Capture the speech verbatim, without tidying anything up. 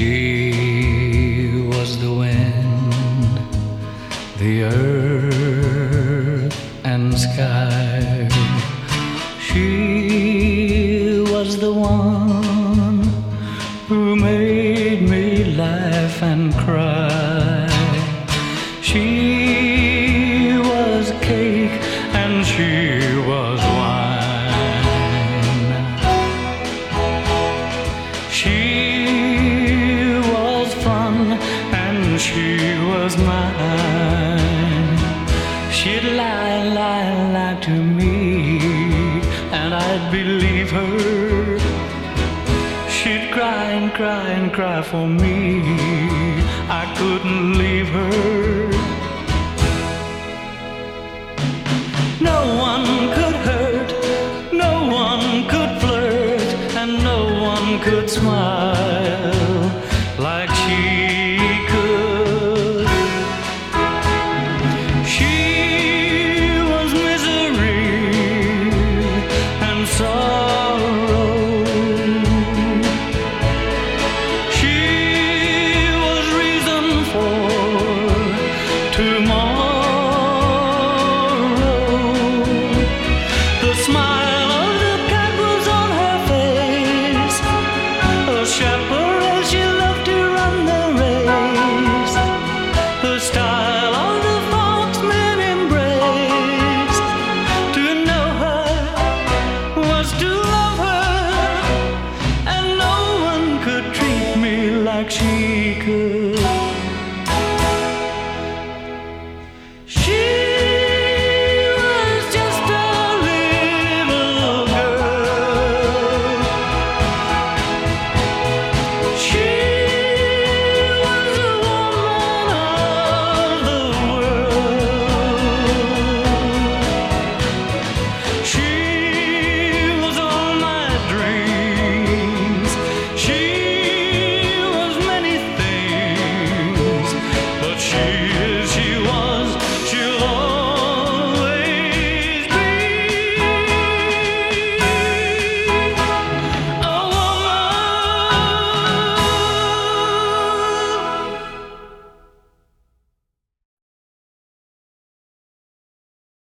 She was the wind, the earth and sky. She was the one who made me laugh and cry. She was cake and she was wine. She was fun and she was mine. She'd lie, lie, lie to me and I'd believe her. She'd cry and cry and cry for me. I couldn't leave her. No one could hurt, no one could flirt, and no one could smile